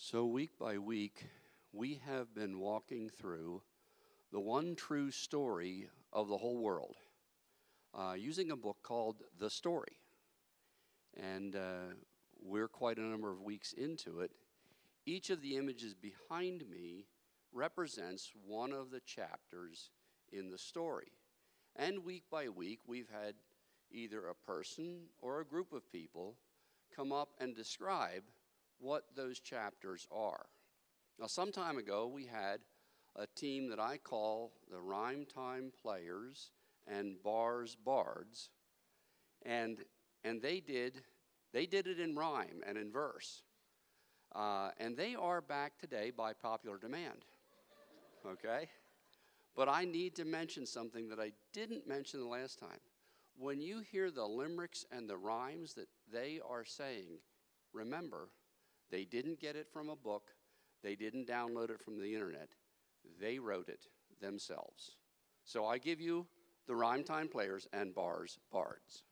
So week by week, we have been walking through the one true story of the whole world using a book called The Story. And we're quite a number of weeks into it. Each of the images behind me represents one of the chapters in the story. And week by week, we've had either a person or a group of people come up and describe what those chapters are. Now, some time ago, we had a team that I call the Rhyme Time Players and Bars Bards, and they did it in rhyme and in verse. And they are back today by popular demand, okay? But I need to mention something that I didn't mention the last time. When you hear the limericks and the rhymes that they are saying, remember, they didn't get it from a book. They didn't download it from the internet. They wrote it themselves. So I give you the Rhyme Time Players and Bars Bards.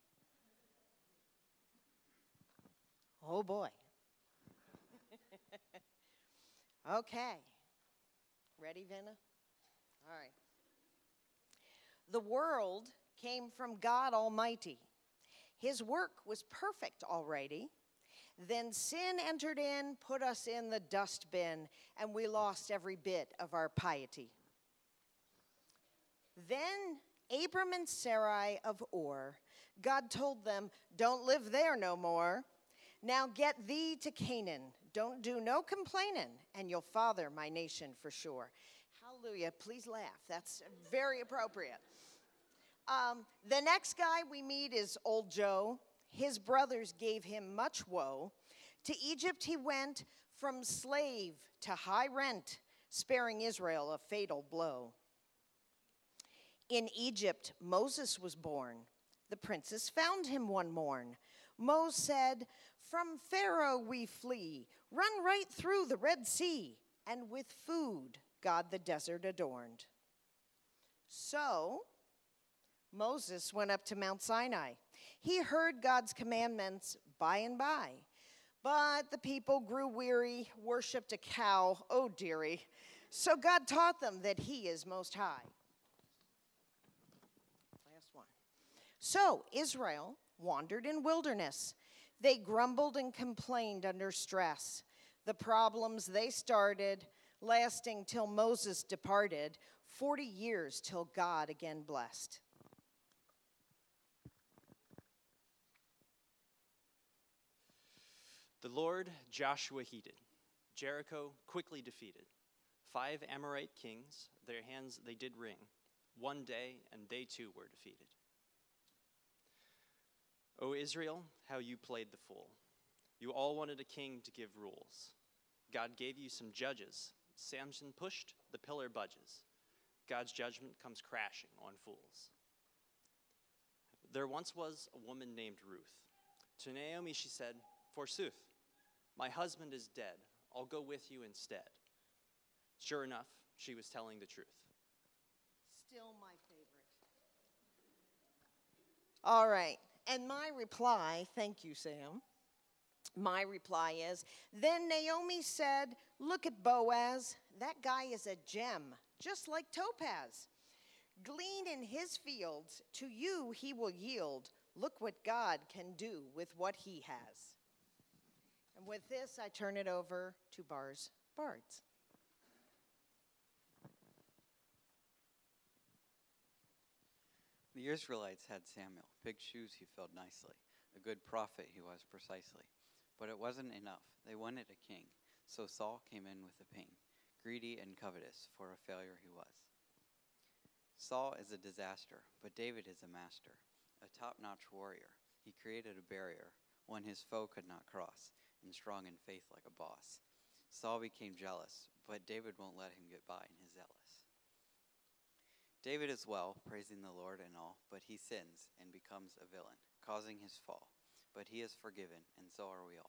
Oh, boy. Okay. Ready, Venna? All right. The world came from God Almighty. His work was perfect already. Then sin entered in, put us in the dustbin, and we lost every bit of our piety. Then Abram and Sarai of Ur, God told them, don't live there no more. Now get thee to Canaan. Don't do no complaining, and you'll father my nation for sure. Hallelujah. Please laugh. That's very appropriate. The next guy we meet is old Joe. His brothers gave him much woe. To Egypt he went, from slave to high rent, sparing Israel a fatal blow. In Egypt Moses was born. The princess found him one morn. Moses said, from Pharaoh we flee, run right through the Red Sea, and with food God the desert adorned. So Moses went up to Mount Sinai. He heard God's commandments by and by, but the people grew weary, worshipped a cow, oh dearie. So God taught them that he is most high. Last one. So Israel wandered in wilderness. They grumbled and complained under stress. The problems they started, lasting till Moses departed, 40 years till God again blessed. The Lord Joshua heeded, Jericho quickly defeated. 5 Amorite kings, their hands they did wring. One day, and they too were defeated. O Israel, how you played the fool. You all wanted a king to give rules. God gave you some judges. Samson pushed, the pillar budges. God's judgment comes crashing on fools. There once was a woman named Ruth. To Naomi she said, forsooth, my husband is dead. I'll go with you instead. Sure enough, she was telling the truth. Still my favorite. All right. And my reply, thank you, Sam. My reply is, then Naomi said, look at Boaz. That guy is a gem, just like Topaz. Glean in his fields. To you he will yield. Look what God can do with what he has. And with this, I turn it over to Bars Bards. The Israelites had Samuel. Big shoes he filled nicely. A good prophet he was precisely. But it wasn't enough. They wanted a king. So Saul came in with a ping. Greedy and covetous, for a failure he was. Saul is a disaster, but David is a master. A top-notch warrior. He created a barrier, one his foe could not cross, and strong in faith like a boss. Saul became jealous, but David won't let him get by and is zealous. David is well, praising the Lord and all, but he sins and becomes a villain, causing his fall. But he is forgiven, and so are we all.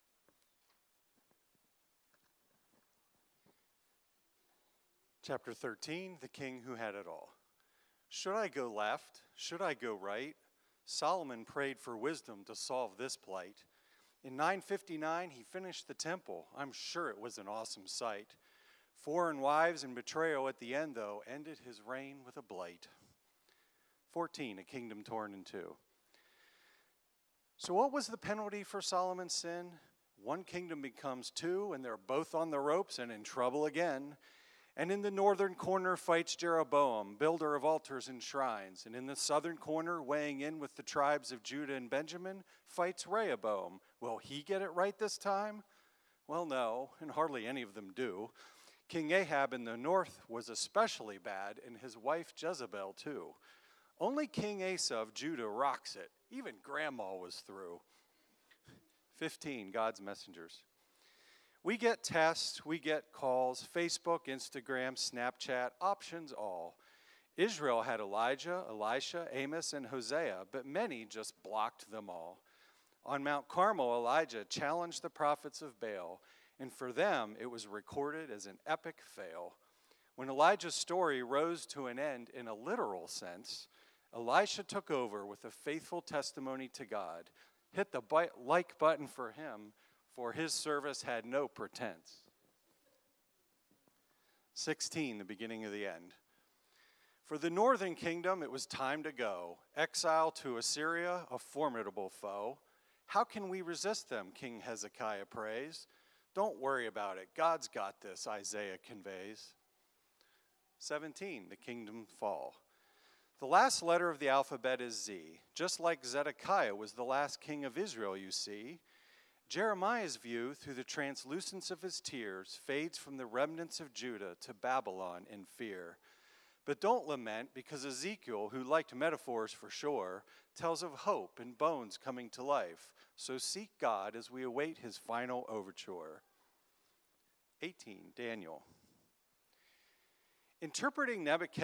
Chapter 13, the king who had it all. Should I go left? Should I go right? Solomon prayed for wisdom to solve this plight. In 959, he finished the temple. I'm sure it was an awesome sight. Foreign wives and betrayal at the end, though, ended his reign with a blight. 14, a kingdom torn in two. So what was the penalty for Solomon's sin? One kingdom becomes two, and they're both on the ropes and in trouble again. And in the northern corner fights Jeroboam, builder of altars and shrines. And in the southern corner, weighing in with the tribes of Judah and Benjamin, fights Rehoboam. Will he get it right this time? Well, no, and hardly any of them do. King Ahab in the north was especially bad, and his wife Jezebel too. Only King Asa of Judah rocks it. Even Grandma was through. 15, God's messengers. We get texts, we get calls, Facebook, Instagram, Snapchat, options all. Israel had Elijah, Elisha, Amos, and Hosea, but many just blocked them all. On Mount Carmel, Elijah challenged the prophets of Baal, and for them, it was recorded as an epic fail. When Elijah's story rose to an end in a literal sense, Elisha took over with a faithful testimony to God. Hit the like button for him, for his service had no pretense. 16, the beginning of the end. For the northern kingdom, it was time to go. Exile to Assyria, a formidable foe. How can we resist them, King Hezekiah prays. Don't worry about it. God's got this, Isaiah conveys. 17, the kingdom fall. The last letter of the alphabet is Z. Just like Zedekiah was the last king of Israel, you see. Jeremiah's view, through the translucence of his tears, fades from the remnants of Judah to Babylon in fear. But don't lament, because Ezekiel, who liked metaphors for sure, tells of hope and bones coming to life. So seek God as we await his final overture. 18, Daniel. Interpreting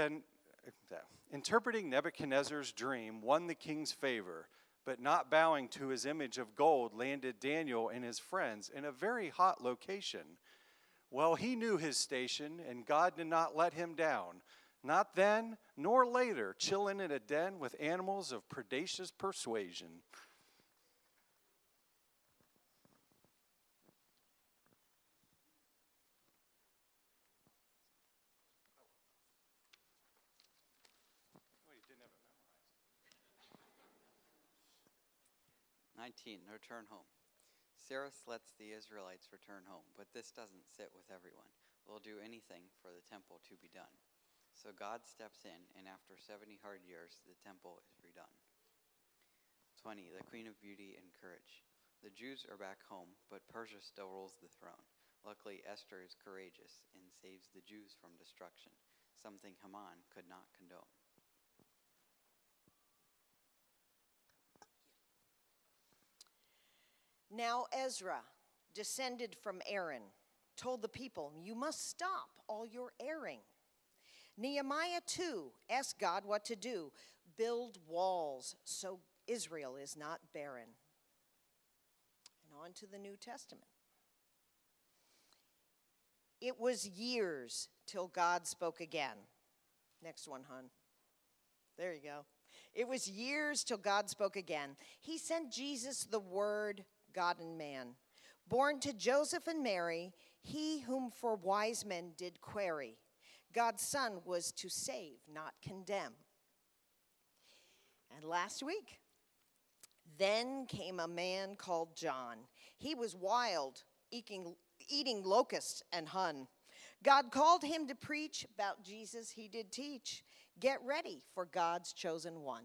Nebuchadnezzar's dream won the king's favor, but not bowing to his image of gold landed Daniel and his friends in a very hot location. Well, he knew his station, and God did not let him down. Not then, nor later, chilling in a den with animals of predacious persuasion. Oh, you didn't have it memorized. 19, return home. Sarah lets the Israelites return home, but this doesn't sit with everyone. They'll do anything for the temple to be done. So God steps in, and after 70 hard years, the temple is redone. 20, the Queen of Beauty and Courage. The Jews are back home, but Persia still rules the throne. Luckily, Esther is courageous and saves the Jews from destruction, something Haman could not condone. Now Ezra, descended from Aaron, told the people, "You must stop all your erring." Nehemiah, too, asked God what to do. Build walls so Israel is not barren. And on to the New Testament. It was years till God spoke again. Next one, hon. There you go. It was years till God spoke again. He sent Jesus, the Word, God and man. Born to Joseph and Mary, he whom for wise men did query. God's son was to save, not condemn. And last week, then came a man called John. He was wild, eating locusts and hun. God called him to preach about Jesus he did teach. Get ready for God's chosen one.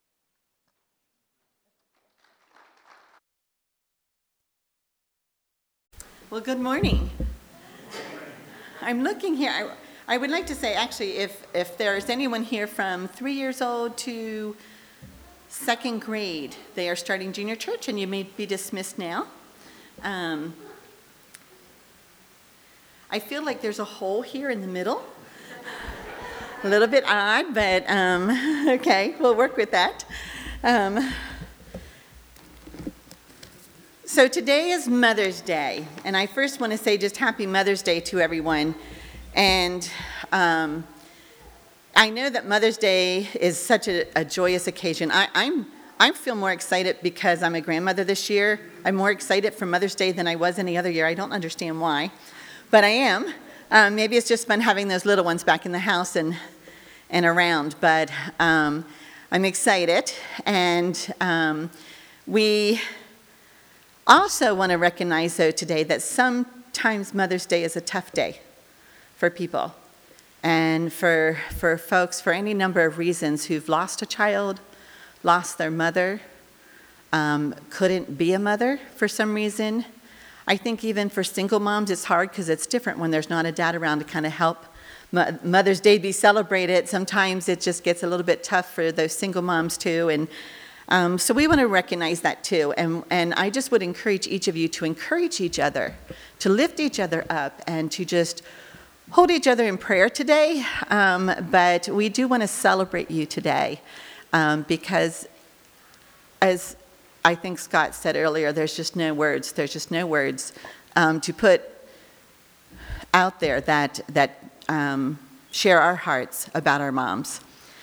Well, good morning. I'm looking here. I would like to say, actually, if there's anyone here from 3 years old to second grade, they are starting junior church, and you may be dismissed now. I feel like there's a hole here in the middle. A little bit odd, but okay, we'll work with that. So today is Mother's Day, and I first want to say just Happy Mother's Day to everyone. And I know that Mother's Day is such a joyous occasion. I feel more excited because I'm a grandmother this year. I'm more excited for Mother's Day than I was any other year. I don't understand why, but I am. Maybe it's just fun having those little ones back in the house and around, but I'm excited. And we also want to recognize, though, today that sometimes Mother's Day is a tough day for people and for folks for any number of reasons who've lost a child, lost their mother, couldn't be a mother for some reason. I think even for single moms, it's hard because it's different when there's not a dad around to kind of help Mother's Day be celebrated. Sometimes it just gets a little bit tough for those single moms too. And so we want to recognize that too. And I just would encourage each of you to encourage each other, to lift each other up, and to just hold each other in prayer today. But we do want to celebrate you today because, as I think Scott said earlier, there's just no words. There's just no words to put out there that share our hearts about our moms.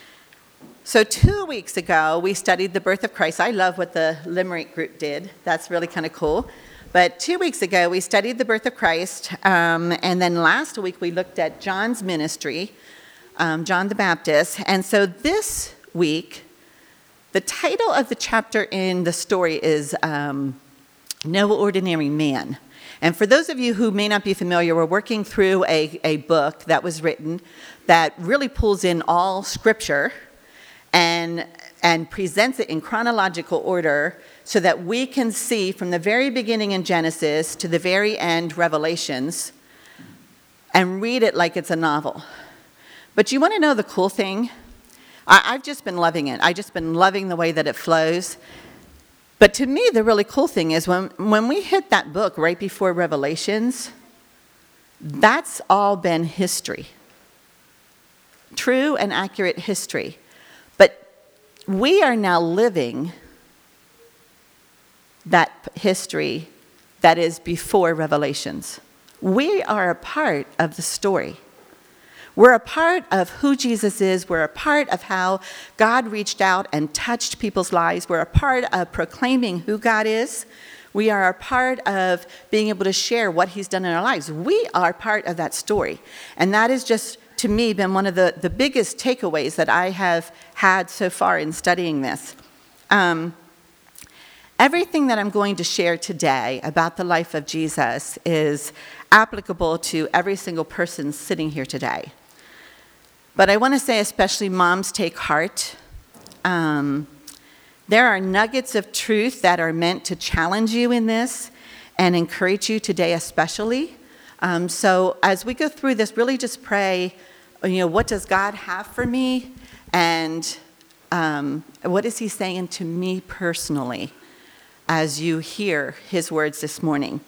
So 2 weeks ago, we studied the birth of Christ. I love what the Limerick group did. That's really kind of cool. But 2 weeks ago, we studied the birth of Christ. And then last week, we looked at John's ministry, John the Baptist. And so this week, the title of the chapter in the story is No Ordinary Man. And for those of you who may not be familiar, we're working through a book that was written that really pulls in all scripture and presents it in chronological order so that we can see from the very beginning in Genesis to the very end, Revelations, and read it like it's a novel. But you want to know the cool thing? I've just been loving it. I've just been loving the way that it flows. But to me, the really cool thing is when we hit that book right before Revelations, that's all been history. True and accurate history. But we are now living that history that is before Revelations. We are a part of the story. We're a part of who Jesus is. We're a part of how God reached out and touched people's lives. We're a part of proclaiming who God is. We are a part of being able to share what he's done in our lives. We are part of that story. And that has just, to me, been one of the biggest takeaways that I have had so far in studying this. Everything that I'm going to share today about the life of Jesus is applicable to every single person sitting here today. But I want to say especially moms, take heart. There are nuggets of truth that are meant to challenge you in this and encourage you today especially. So as we go through this, really just pray, what does God have for me? And what is he saying to me personally as you hear his words this morning?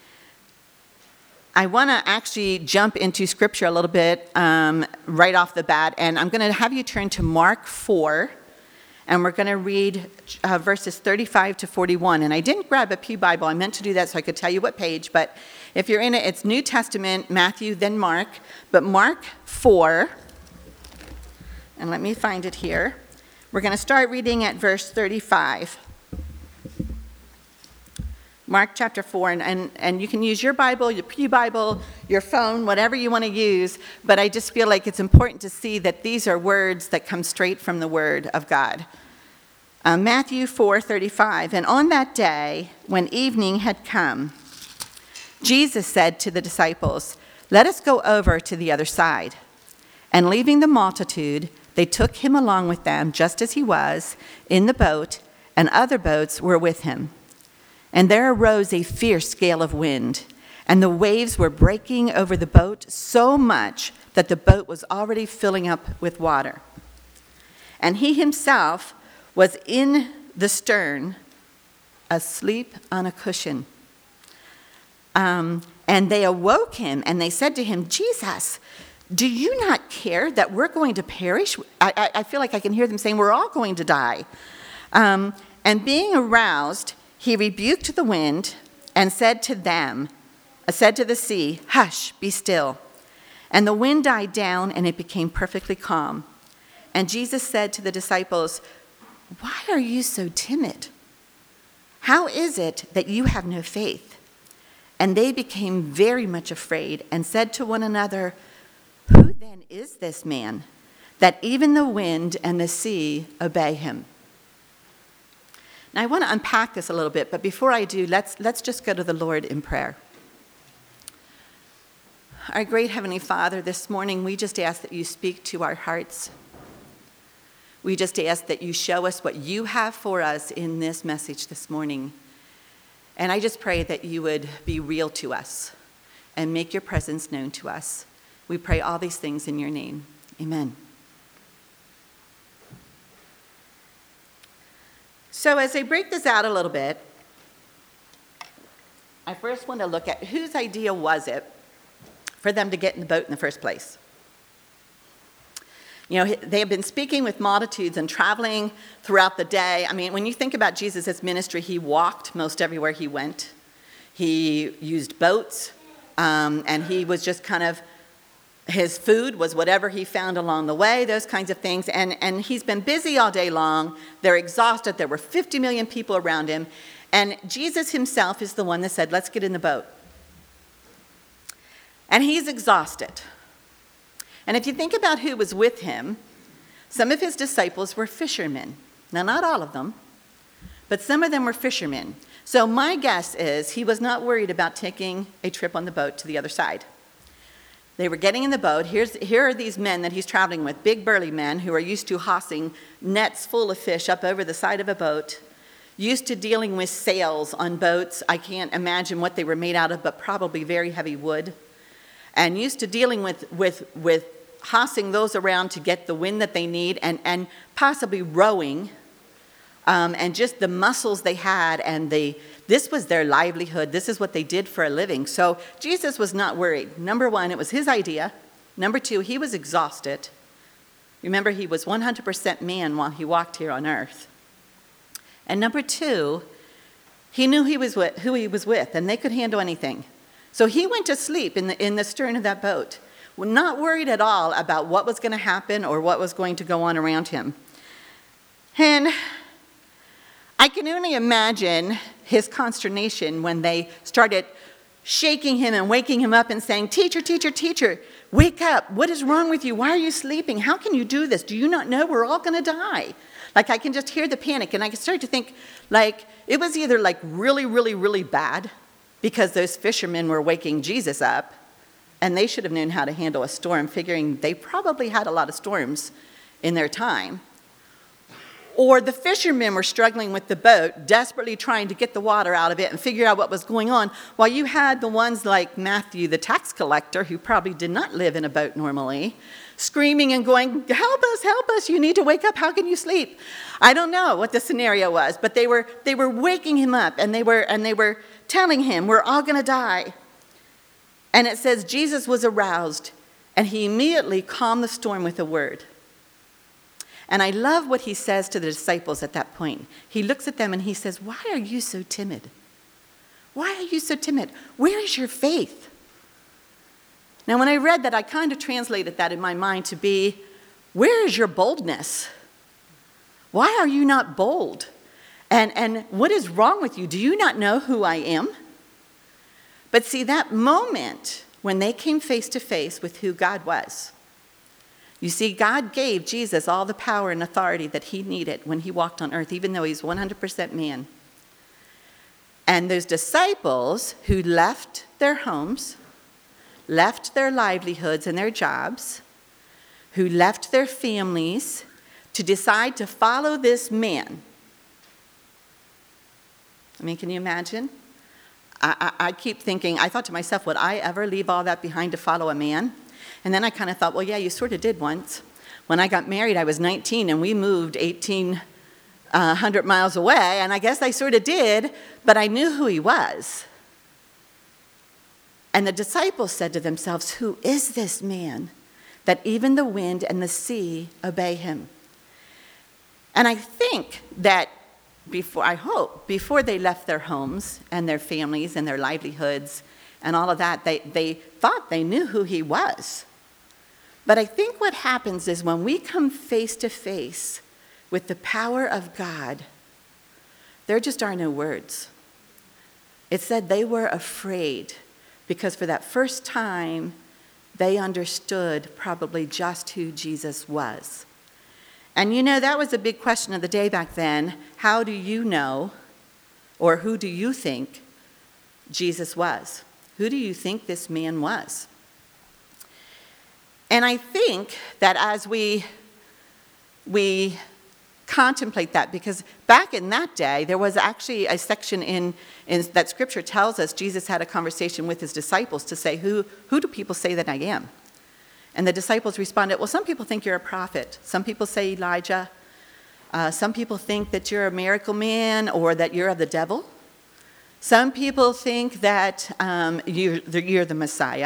I want to actually jump into scripture a little bit right off the bat, and I'm going to have you turn to Mark 4, and we're going to read verses 35 to 41. And I didn't grab a Pew Bible. I meant to do that so I could tell you what page, but if you're in it, it's New Testament, Matthew, then Mark. But Mark 4, and let me find it here. We're going to start reading at verse 35. Mark chapter 4, and you can use your Bible, your Pew Bible, your phone, whatever you want to use, but I just feel like it's important to see that these are words that come straight from the Word of God. Matthew 4:35, and on that day, when evening had come, Jesus said to the disciples, "Let us go over to the other side." And leaving the multitude, they took him along with them, just as he was, in the boat, and other boats were with him. And there arose a fierce gale of wind, and the waves were breaking over the boat so much that the boat was already filling up with water. And he himself was in the stern, asleep on a cushion. And they awoke him, and they said to him, "Jesus, do you not care that we're going to perish?" I feel like I can hear them saying, "We're all going to die." And being aroused, he rebuked the wind and said to the sea, "Hush, be still." And the wind died down, and it became perfectly calm. And Jesus said to the disciples, "Why are you so timid? How is it that you have no faith?" And they became very much afraid and said to one another, "Who then is this man, that even the wind and the sea obey him?" Now, I want to unpack this a little bit, but before I do, let's just go to the Lord in prayer. Our great Heavenly Father, this morning we just ask that you speak to our hearts. We just ask that you show us what you have for us in this message this morning. And I just pray that you would be real to us and make your presence known to us. We pray all these things in your name. Amen. So as I break this out a little bit, I first want to look at whose idea was it for them to get in the boat in the first place. You know, they have been speaking with multitudes and traveling throughout the day. I mean, when you think about Jesus' ministry, he walked most everywhere he went. He used boats, and he was just kind of, his food was whatever he found along the way, those kinds of things. And he's been busy all day long. They're exhausted. There were 50 million people around him. And Jesus himself is the one that said, "Let's get in the boat." And he's exhausted. And if you think about who was with him, some of his disciples were fishermen. Now, not all of them, but some of them were fishermen. So my guess is he was not worried about taking a trip on the boat to the other side. They were getting in the boat. Here are these men that he's traveling with, big burly men who are used to hossing nets full of fish up over the side of a boat, used to dealing with sails on boats. I can't imagine what they were made out of, but probably very heavy wood. And used to dealing with hossing those around to get the wind that they need, and possibly rowing, and just the muscles they had, and this was their livelihood. This is what they did for a living. So Jesus was not worried. Number one, it was his idea. Number two, he was exhausted. Remember, he was 100% man while he walked here on earth. And number two, he knew who he was with, and they could handle anything. So he went to sleep in the stern of that boat, not worried at all about what was going to happen or what was going to go on around him. And I can only imagine his consternation when they started shaking him and waking him up and saying, "Teacher, teacher, teacher, wake up. What is wrong with you? Why are you sleeping? How can you do this? Do you not know we're all going to die?" Like, I can just hear the panic, and I can start to think, like, it was either like really, really, really bad, because those fishermen were waking Jesus up, and they should have known how to handle a storm, figuring they probably had a lot of storms in their time. Or the fishermen were struggling with the boat, desperately trying to get the water out of it and figure out what was going on, while you had the ones like Matthew, the tax collector, who probably did not live in a boat normally, screaming and going, help us, you need to wake up, how can you sleep?" I don't know what the scenario was, but they were waking him up, and they were telling him, "We're all going to die." And it says Jesus was aroused, and he immediately calmed the storm with a word. And I love what he says to the disciples at that point. He looks at them and he says, "Why are you so timid? Why are you so timid? Where is your faith?" Now, when I read that, I kind of translated that in my mind to be, where is your boldness? Why are you not bold? And what is wrong with you? Do you not know who I am? But see, that moment when they came face to face with who God was, you see, God gave Jesus all the power and authority that he needed when he walked on earth, even though he's 100% man. And those disciples who left their homes, left their livelihoods and their jobs, who left their families to decide to follow this man. I mean, can you imagine? I keep thinking, I thought to myself, would I ever leave all that behind to follow a man? And then I kind of thought, well, yeah, you sort of did once. When I got married, I was 19, and we moved 1,800 miles away, and I guess I sort of did, but I knew who he was. And the disciples said to themselves, "Who is this man that even the wind and the sea obey him?" And I think that before they left their homes and their families and their livelihoods and all of that, they thought they knew who he was. But I think what happens is when we come face to face with the power of God, there just are no words. It said they were afraid because for that first time, they understood probably just who Jesus was. And you know, that was a big question of the day back then. How do you know, or who do you think Jesus was? Who do you think this man was? And I think that as we contemplate that, because back in that day, there was actually a section in that scripture tells us Jesus had a conversation with his disciples to say, who do people say that I am? And the disciples responded, well, some people think you're a prophet. Some people say Elijah. Some people think that you're a miracle man or that you're of the devil. Some people think that you're the Messiah.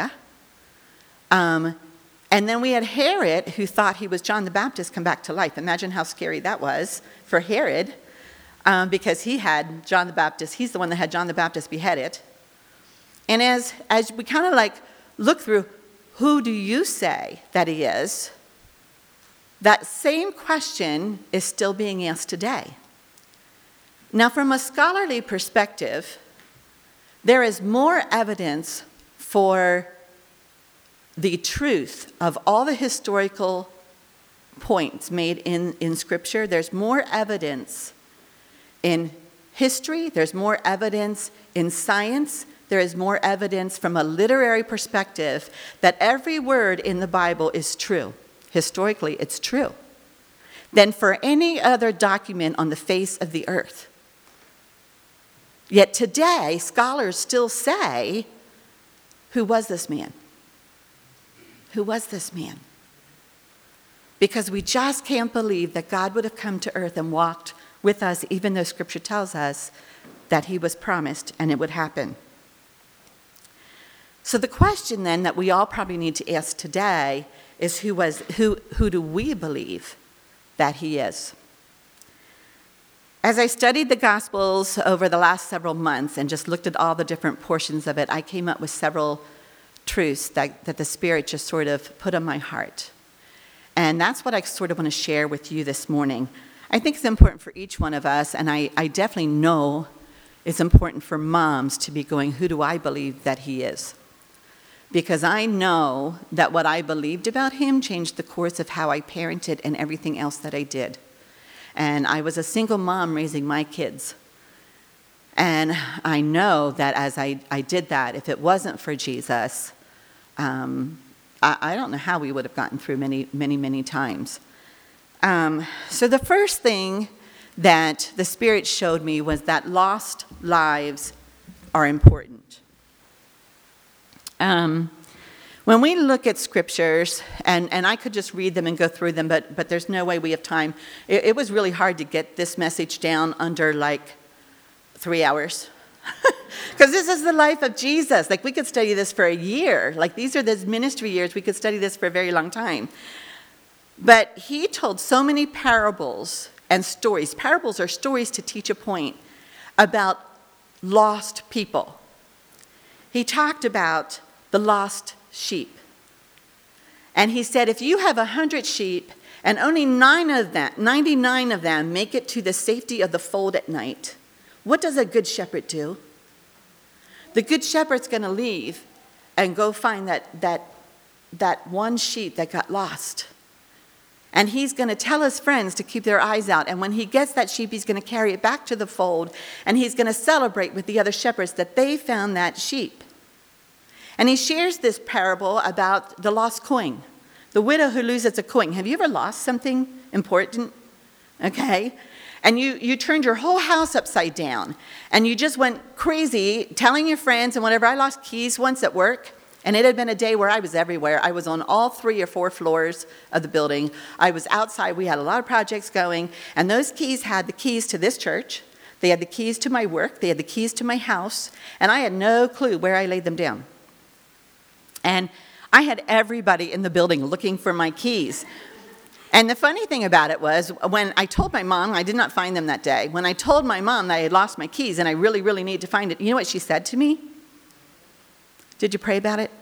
And then we had Herod, who thought he was John the Baptist come back to life. Imagine how scary that was for Herod, because he had John the Baptist. He's the one that had John the Baptist beheaded. And as we kind of like look through, who do you say that he is? That same question is still being asked today. Now, from a scholarly perspective, there is more evidence for the truth of all the historical points made in Scripture. There's more evidence in history. There's more evidence in science. There is more evidence from a literary perspective that every word in the Bible is true. Historically, it's true. Than for any other document on the face of the earth. Yet today, scholars still say, who was this man? Who was this man? Because we just can't believe that God would have come to earth and walked with us, even though Scripture tells us that he was promised and it would happen. So the question then that we all probably need to ask today is who do we believe that he is? As I studied the Gospels over the last several months and just looked at all the different portions of it, I came up with several truths that the Spirit just sort of put on my heart. And that's what I sort of want to share with you this morning. I think it's important for each one of us, and I definitely know it's important for moms to be going, who do I believe that he is? Because I know that what I believed about him changed the course of how I parented and everything else that I did. And I was a single mom raising my kids. And I know that as I did that, if it wasn't for Jesus, I don't know how we would have gotten through many times. So the first thing that the Spirit showed me was that lost lives are important. When we look at scriptures, and I could just read them and go through them, but there's no way we have time. It was really hard to get this message down under like 3 hours. Because this is the life of Jesus. Like, we could study this for a year. Like, these are his ministry years. We could study this for a very long time. But he told so many parables and stories. Parables are stories to teach a point about lost people. He talked about the lost sheep. And he said, if you have 100 sheep and only 99 of them make it to the safety of the fold at night, what does a good shepherd do? The good shepherd's going to leave and go find that one sheep that got lost. And he's going to tell his friends to keep their eyes out. And when he gets that sheep, he's going to carry it back to the fold. And he's going to celebrate with the other shepherds that they found that sheep. And he shares this parable about the lost coin, the widow who loses a coin. Have you ever lost something important? Okay. And you turned your whole house upside down. And you just went crazy telling your friends and whatever. I lost keys once at work. And it had been a day where I was everywhere. I was on all 3 or 4 floors of the building. I was outside. We had a lot of projects going. And those keys had the keys to this church. They had the keys to my work. They had the keys to my house. And I had no clue where I laid them down. And I had everybody in the building looking for my keys. And the funny thing about it was, when I told my mom, I did not find them that day. When I told my mom that I had lost my keys and I really, really need to find it, you know what she said to me? Did you pray about it?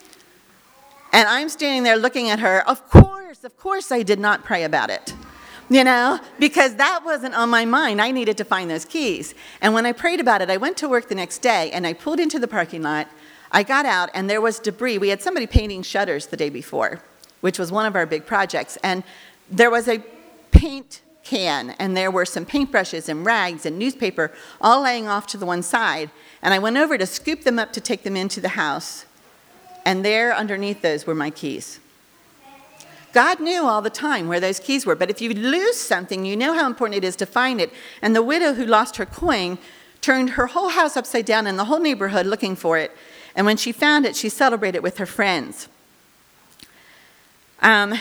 And I'm standing there looking at her. Of course I did not pray about it. because that wasn't on my mind. I needed to find those keys. And when I prayed about it, I went to work the next day, and I pulled into the parking lot. I got out, and there was debris. We had somebody painting shutters the day before, which was one of our big projects. And there was a paint can, and there were some paintbrushes and rags and newspaper all laying off to the one side. And I went over to scoop them up to take them into the house. And there underneath those were my keys. God knew all the time where those keys were. But if you lose something, you know how important it is to find it. And the widow who lost her coin turned her whole house upside down in the whole neighborhood looking for it. And when she found it, she celebrated with her friends. The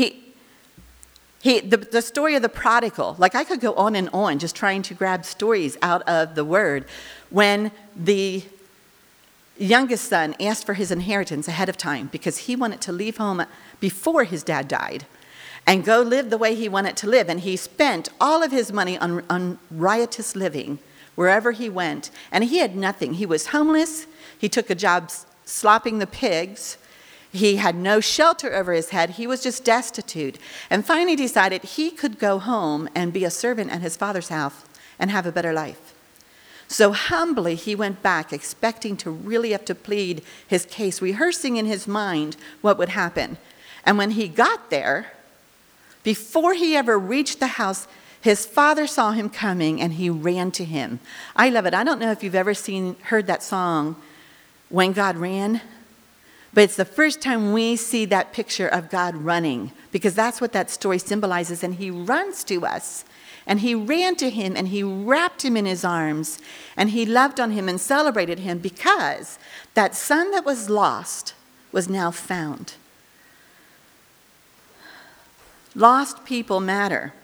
story of the prodigal, like I could go on and on just trying to grab stories out of the word. When the youngest son asked for his inheritance ahead of time because he wanted to leave home before his dad died and go live the way he wanted to live. And he spent all of his money on riotous living wherever he went. And he had nothing. He was homeless. He took a job slopping the pigs. He had no shelter over his head. He was just destitute. And finally decided he could go home and be a servant at his father's house and have a better life. So humbly he went back, expecting to really have to plead his case, rehearsing in his mind what would happen. And when he got there, before he ever reached the house, his father saw him coming and he ran to him. I love it. I don't know if you've ever heard that song, When God Ran, but it's the first time we see that picture of God running, because that's what that story symbolizes. And he runs to us, and he ran to him, and he wrapped him in his arms, and he loved on him and celebrated him, because that son that was lost was now found. Lost people matter.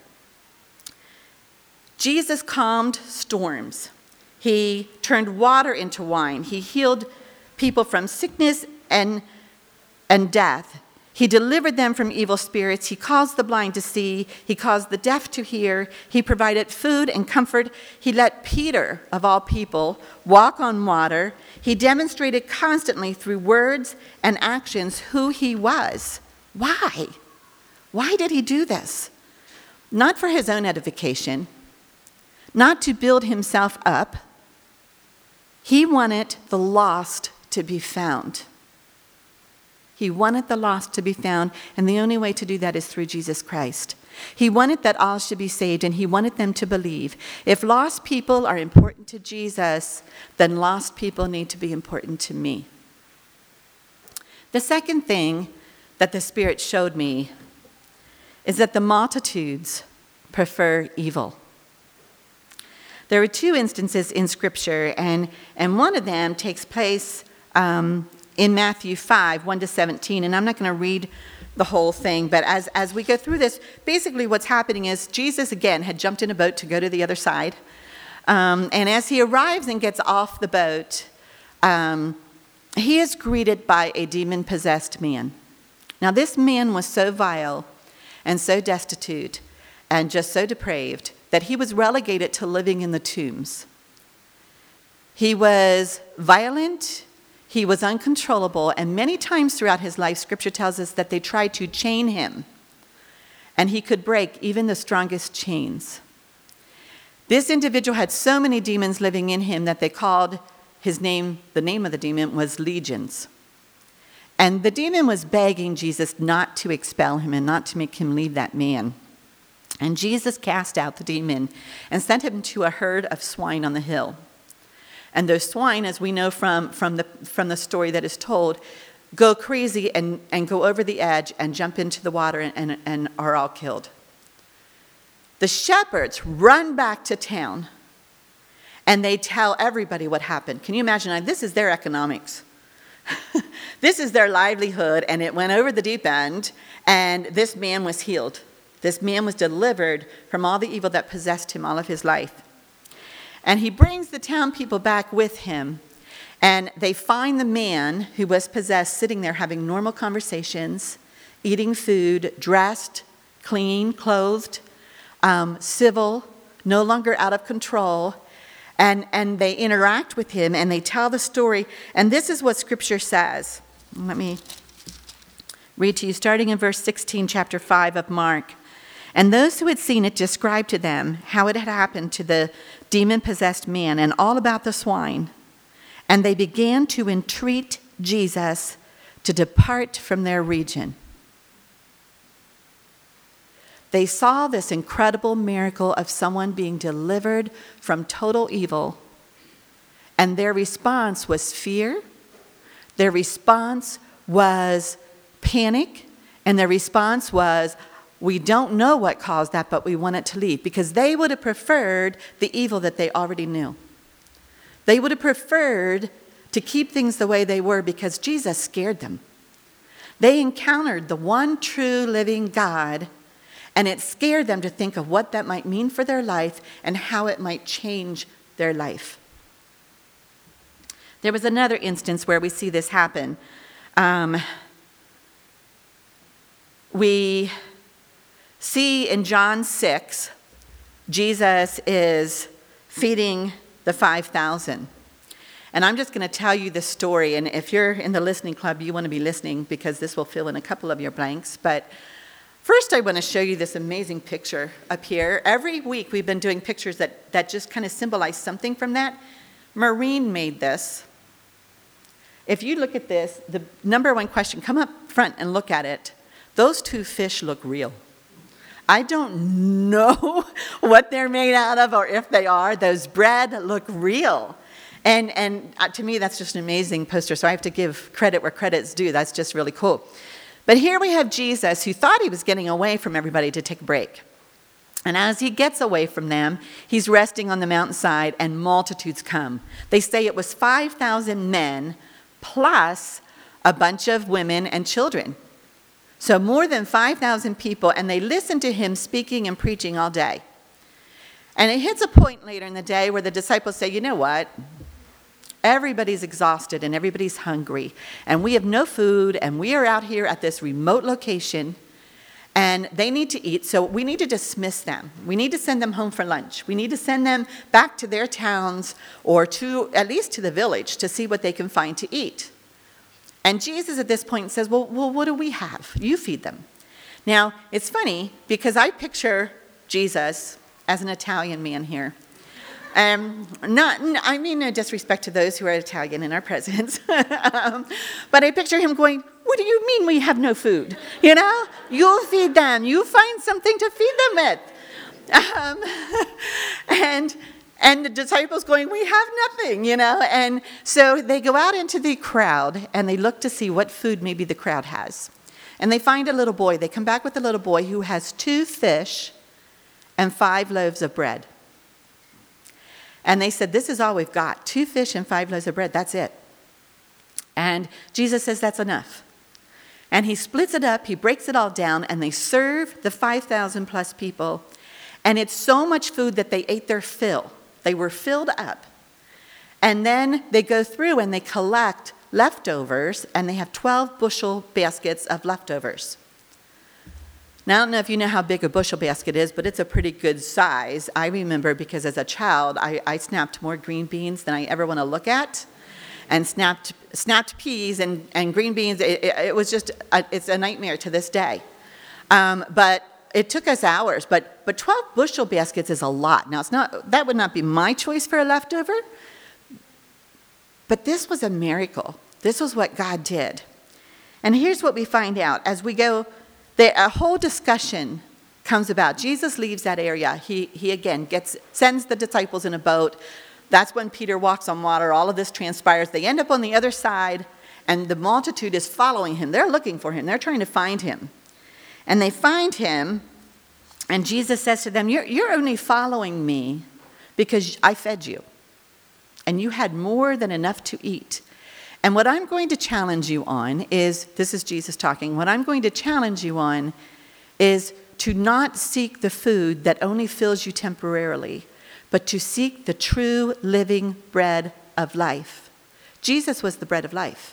Jesus calmed storms. He turned water into wine. He healed people from sickness and death. He delivered them from evil spirits. He caused the blind to see. He caused the deaf to hear. He provided food and comfort. He let Peter, of all people, walk on water. He demonstrated constantly through words and actions who he was. Why? Why did he do this? Not for his own edification, not to build himself up. He wanted the lost to be found. He wanted the lost to be found, and the only way to do that is through Jesus Christ. He wanted that all should be saved, and he wanted them to believe. If lost people are important to Jesus, then lost people need to be important to me. The second thing that the Spirit showed me is that the multitudes prefer evil. There are two instances in Scripture, and one of them takes place in Matthew 5, 1-17, and I'm not going to read the whole thing, but as we go through this, basically what's happening is Jesus, again, had jumped in a boat to go to the other side, and as he arrives and gets off the boat, he is greeted by a demon-possessed man. Now, this man was so vile and so destitute and just so depraved that he was relegated to living in the tombs. He was violent, he was uncontrollable, and many times throughout his life, Scripture tells us that they tried to chain him, and he could break even the strongest chains. This individual had so many demons living in him that they called his name, the name of the demon was Legions. And the demon was begging Jesus not to expel him and not to make him leave that man. And Jesus cast out the demon and sent him to a herd of swine on the hill. And those swine, as we know from the story that is told, go crazy and go over the edge and jump into the water and are all killed. The shepherds run back to town and they tell everybody what happened. Can you imagine? Like, this is their economics. This is their livelihood, and it went over the deep end, and this man was healed. This man was delivered from all the evil that possessed him all of his life. And he brings the town people back with him, and they find the man who was possessed sitting there having normal conversations, eating food, dressed, clean, clothed, civil, no longer out of control. And they interact with him, and they tell the story. And this is what Scripture says. Let me read to you, starting in verse 16, chapter 5 of Mark. And those who had seen it described to them how it had happened to the demon-possessed man and all about the swine. And they began to entreat Jesus to depart from their region. They saw this incredible miracle of someone being delivered from total evil, and their response was fear, their response was panic, and their response was, we don't know what caused that, but we want it to leave, because they would have preferred the evil that they already knew. They would have preferred to keep things the way they were because Jesus scared them. They encountered the one true living God, and it scared them to think of what that might mean for their life and how it might change their life. There was another instance where we see this happen. We see in John 6, Jesus is feeding the 5,000. And I'm just going to tell you the story, and if you're in the listening club, you want to be listening because this will fill in a couple of your blanks. But first, I want to show you this amazing picture up here. Every week, we've been doing pictures that just kind of symbolize something from that. Maureen made this. If you look at this, the number one question, come up front and look at it. Those two fish look real. I don't know what they're made out of or if they are. Those bread look real. And to me, that's just an amazing poster, so I have to give credit where credit's due. That's just really cool. But here we have Jesus, who thought he was getting away from everybody to take a break. And as he gets away from them, he's resting on the mountainside, and multitudes come. They say it was 5,000 men plus a bunch of women and children. So more than 5,000 people, and they listen to him speaking and preaching all day. And it hits a point later in the day where the disciples say, you know what? Everybody's exhausted and everybody's hungry, and we have no food, and we are out here at this remote location, and they need to eat, so we need to dismiss them. We need to send them home for lunch. We need to send them back to their towns or to at least to the village to see what they can find to eat. And Jesus at this point says, well, what do we have? You feed them. Now, it's funny because I picture Jesus as an Italian man here. I mean no disrespect to those who are Italian in our presence, but I picture him going, what do you mean we have no food? You know, you'll feed them. You find something to feed them with. And the disciples going, we have nothing, you know. And so they go out into the crowd, and they look to see what food maybe the crowd has. And they find a little boy. They come back with a little boy who has 2 fish and 5 loaves of bread. And they said, this is all we've got, 2 fish and 5 loaves of bread, that's it. And Jesus says that's enough. And he splits it up, he breaks it all down, and they serve the 5,000 plus people. And it's so much food that they ate their fill. They were filled up. And then they go through and they collect leftovers, and they have 12 bushel baskets of leftovers. Now, I don't know if you know how big a bushel basket is, but it's a pretty good size. I remember because as a child, I snapped more green beans than I ever want to look at, and snapped peas and green beans. It was just, it's a nightmare to this day. But it took us hours, but 12 bushel baskets is a lot. Now, that would not be my choice for a leftover, but this was a miracle. This was what God did. And here's what we find out. As we go, a whole discussion comes about. Jesus leaves that area. He again sends the disciples in a boat. That's when Peter walks on water. All of this transpires. They end up on the other side, and the multitude is following him. They're looking for him. They're trying to find him. And they find him, and Jesus says to them, you're only following me because I fed you, and you had more than enough to eat. And what I'm going to challenge you on is, this is Jesus talking, what I'm going to challenge you on is to not seek the food that only fills you temporarily, but to seek the true living bread of life. Jesus was the bread of life.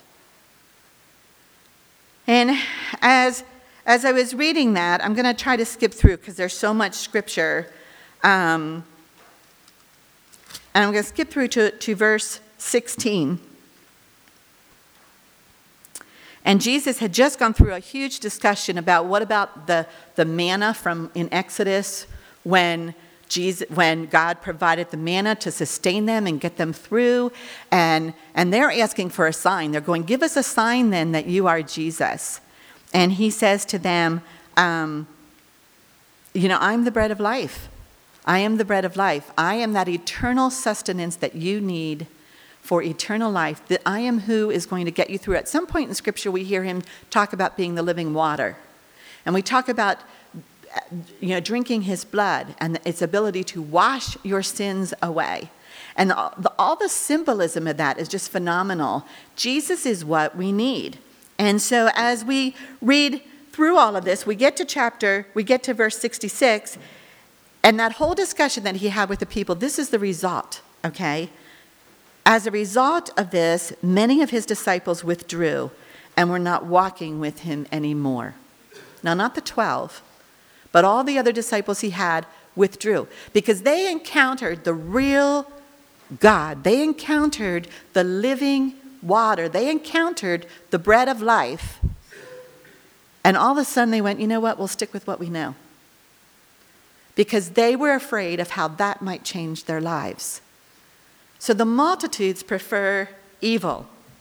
And as I was reading that, I'm going to try to skip through because there's so much scripture. And I'm going to skip through to verse 16. And Jesus had just gone through a huge discussion about what about the manna from in Exodus when God provided the manna to sustain them and get them through. And they're asking for a sign. They're going, give us a sign then that you are Jesus. And he says to them, I'm the bread of life. I am the bread of life. I am that eternal sustenance that you need for eternal life, that I am who is going to get you through. At some point in Scripture, we hear him talk about being the living water. And we talk about drinking his blood and its ability to wash your sins away. And all the symbolism of that is just phenomenal. Jesus is what we need. And so as we read through all of this, we get to verse 66, and that whole discussion that he had with the people, this is the result, okay? As a result of this, many of his disciples withdrew and were not walking with him anymore. Now, not the 12, but all the other disciples he had withdrew because they encountered the real God. They encountered the living water. They encountered the bread of life. And all of a sudden they went, you know what, we'll stick with what we know. Because they were afraid of how that might change their lives. So the multitudes prefer evil.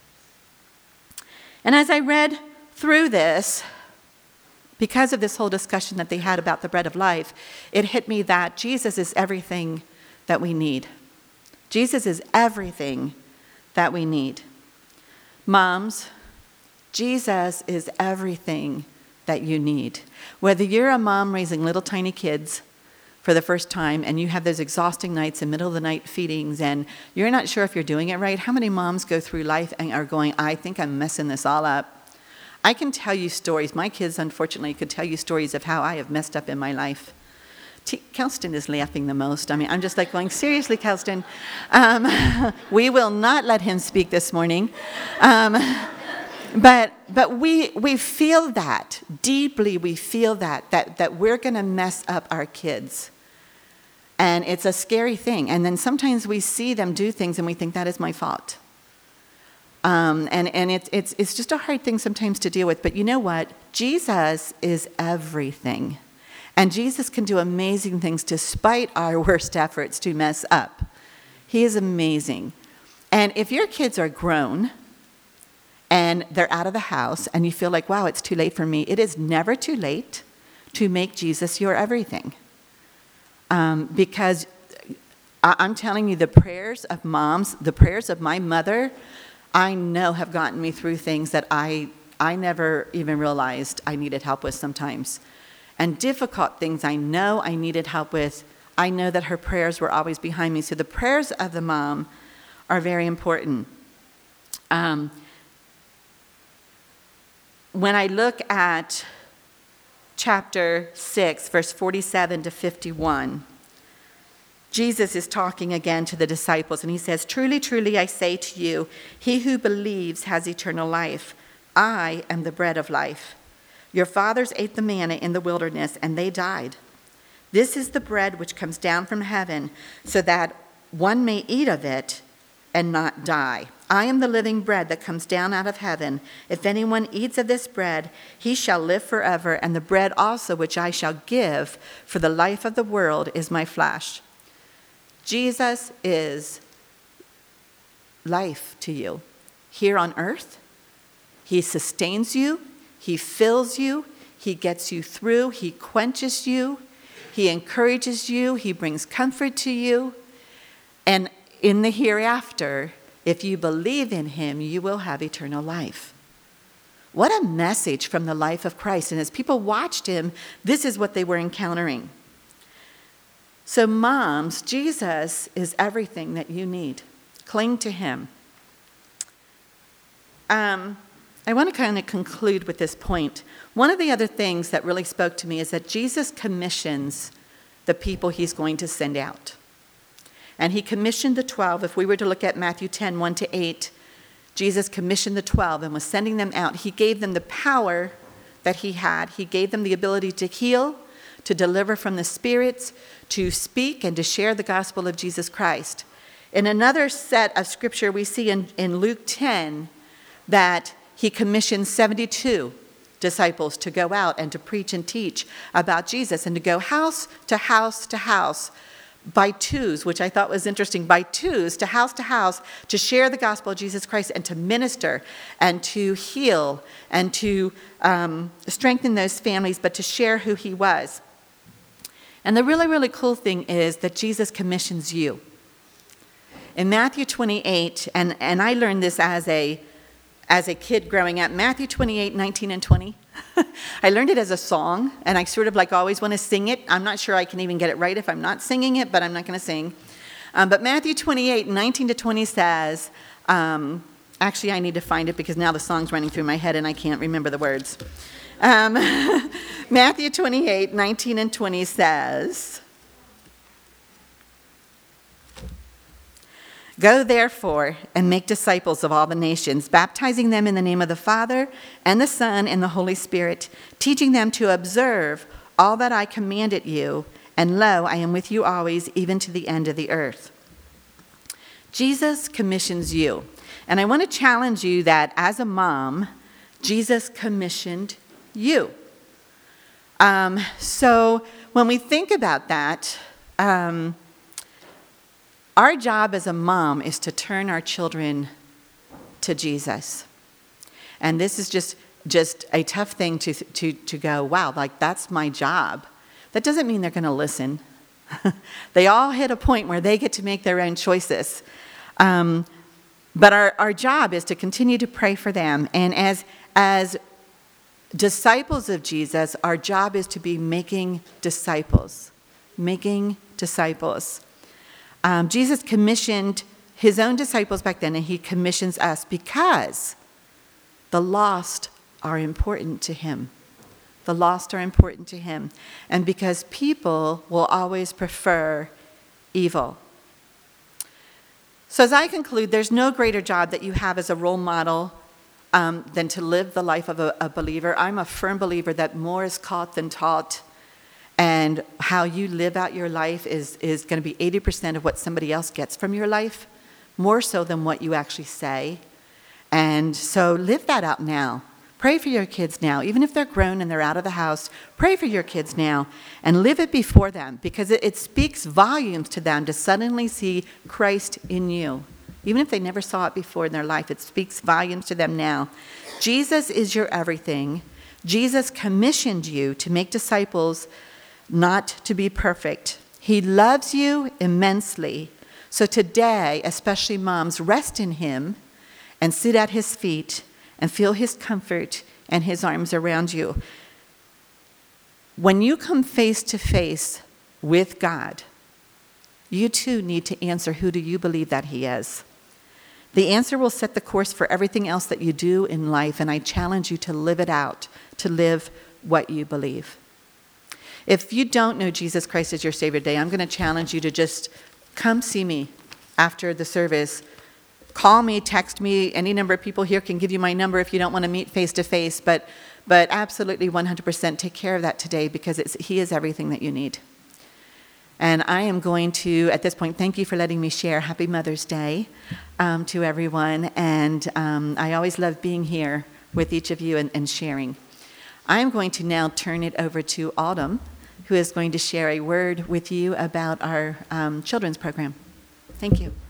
And as I read through this, because of this whole discussion that they had about the bread of life, it hit me that Jesus is everything that we need. Jesus is everything that we need. Moms, Jesus is everything that you need. Whether you're a mom raising little tiny kids for the first time and you have those exhausting nights and middle of the night feedings and you're not sure if you're doing it right, how many moms go through life and are going, I think I'm messing this all up? I can tell you stories. My kids, unfortunately, could tell you stories of how I have messed up in my life. Kelston is laughing the most. I mean, I'm just like going, seriously, Kelston, we will not let him speak this morning. But we feel that, deeply we feel that we're going to mess up our kids. And it's a scary thing. And then sometimes we see them do things and we think that is my fault. And it's just a hard thing sometimes to deal with. But you know what? Jesus is everything. And Jesus can do amazing things despite our worst efforts to mess up. He is amazing. And if your kids are grown and they're out of the house and you feel like, wow, it's too late for me, it is never too late to make Jesus your everything. Because I'm telling you, the prayers of moms, the prayers of my mother, I know have gotten me through things that I never even realized I needed help with sometimes. And difficult things I know I needed help with, I know that her prayers were always behind me. So the prayers of the mom are very important. When I look at chapter 6, verse 47 to 51, Jesus is talking again to the disciples, and he says, truly, truly, I say to you, he who believes has eternal life. I am the bread of life. Your fathers ate the manna in the wilderness, and they died. This is the bread which comes down from heaven, so that one may eat of it and not die. I am the living bread that comes down out of heaven. If anyone eats of this bread, he shall live forever, and the bread also which I shall give for the life of the world is my flesh. Jesus is life to you. Here on earth, he sustains you, he fills you, he gets you through, he quenches you, he encourages you, he brings comfort to you. And in the hereafter, if you believe in him, you will have eternal life. What a message from the life of Christ. And as people watched him, this is what they were encountering. So moms, Jesus is everything that you need. Cling to him. I want to kind of conclude with this point. One of the other things that really spoke to me is that Jesus commissions the people he's going to send out. And he commissioned the 12. If we were to look at Matthew 10, 1 to 8, Jesus commissioned the 12 and was sending them out. He gave them the power that he had. He gave them the ability to heal, to deliver from the spirits, to speak, and to share the gospel of Jesus Christ. In another set of scripture, we see in Luke 10 that he commissioned 72 disciples to go out and to preach and teach about Jesus and to go house to house to house by twos, which I thought was interesting, by twos to house to share the gospel of Jesus Christ and to minister and to heal and to strengthen those families, but to share who he was. And the really, really cool thing is that Jesus commissions you. In Matthew 28, and I learned this as a kid growing up, Matthew 28, 19 and 20. I learned it as a song, and I sort of like always want to sing it. I'm not sure I can even get it right if I'm not singing it, but I'm not going to sing. But Matthew 28, 19 to 20 says, actually I need to find it because now the song's running through my head and I can't remember the words. Matthew 28, 19 and 20 says, "Go therefore and make disciples of all the nations, baptizing them in the name of the Father and the Son and the Holy Spirit, teaching them to observe all that I commanded you, and lo, I am with you always, even to the end of the earth." Jesus commissions you. And I want to challenge you that as a mom, Jesus commissioned you. So when we think about that, our job as a mom is to turn our children to Jesus. And this is just a tough thing to go, wow, like that's my job. That doesn't mean they're going to listen. They all hit a point where they get to make their own choices. But our job is to continue to pray for them. And as disciples of Jesus, our job is to be making disciples. Making disciples. Jesus commissioned his own disciples back then, and he commissions us because the lost are important to him. The lost are important to him. And because people will always prefer evil. So as I conclude, there's no greater job that you have as a role model than to live the life of a believer. I'm a firm believer that more is caught than taught. And how you live out your life is going to be 80% of what somebody else gets from your life, more so than what you actually say. And so live that out now. Pray for your kids now. Even if they're grown and they're out of the house, pray for your kids now and live it before them, because it speaks volumes to them to suddenly see Christ in you. Even if they never saw it before in their life, it speaks volumes to them now. Jesus is your everything. Jesus commissioned you to make disciples, not to be perfect. He loves you immensely. So today, especially moms, rest in him and sit at his feet and feel his comfort and his arms around you. When you come face to face with God, you too need to answer, who do you believe that he is? The answer will set the course for everything else that you do in life, and I challenge you to live it out, to live what you believe. If you don't know Jesus Christ as your Savior today, I'm going to challenge you to just come see me after the service. Call me, text me. Any number of people here can give you my number if you don't want to meet face to face, but absolutely 100% take care of that today, because he is everything that you need. And I am going to, at this point, thank you for letting me share. Happy Mother's Day to everyone. And I always love being here with each of you and sharing. I'm going to now turn it over to Autumn, who is going to share a word with you about our children's program. Thank you.